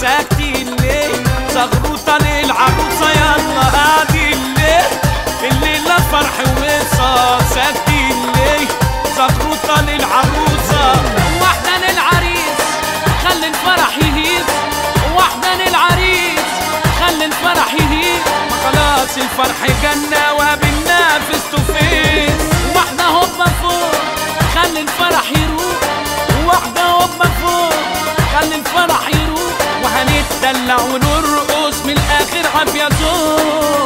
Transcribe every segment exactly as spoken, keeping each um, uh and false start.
ساكتين ليه؟ زغروطة للعروسة يلا قاعدين ليه؟ الليلة فرح وهيصة ساكتين ليه؟ زغروطة للعروسة واحدة للعريس خلي الفرح يهيص، واحدة للعريس خلي الفرح يهيص، ما خلاص الفرح جنة وقابلنا فيس تو فيس. واحدة هوبا فوق خلي الفرح يروق، واحدة هوبا فوق خلي الفرح يروق، وهنتدلع ونرقص من الآخر عافية ذوق.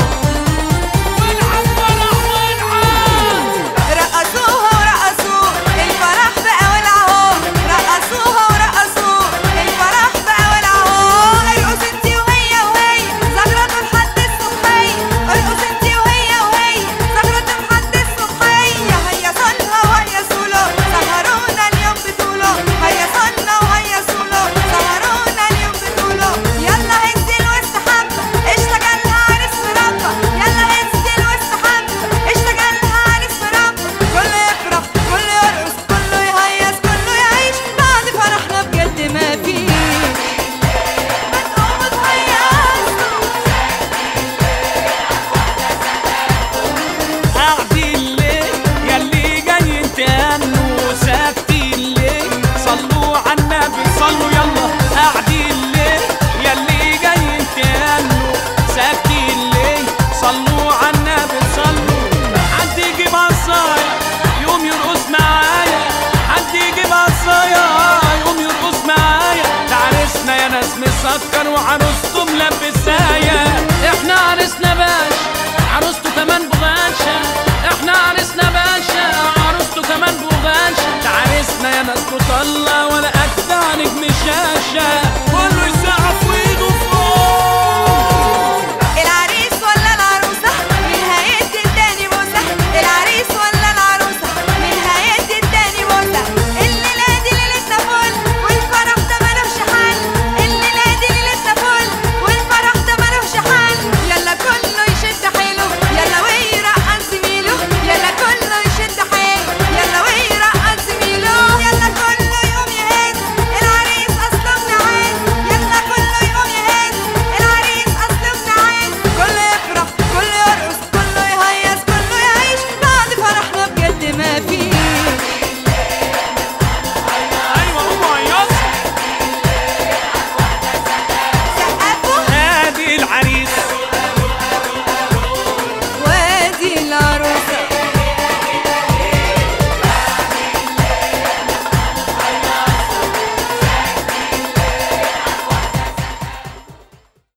صلوا يلا قاعدين ليه ياللي جايين تهنوا ساكتين ليه صلوا عالنبي صلوا. حد يجيب عصايا يقوم يرقص معايا، حد يجيب عصايا يقوم يرقص معايا، ده عريسنا يا ناس مسكر وعروسته ملبسايا. احنا عريسنا باشا عروسته كمان بغاشة، احنا عريسنا باشا عروسته كمان بغاشة، ده عريسنا يا ناس مطلع ولا أجدع نجم شاشة.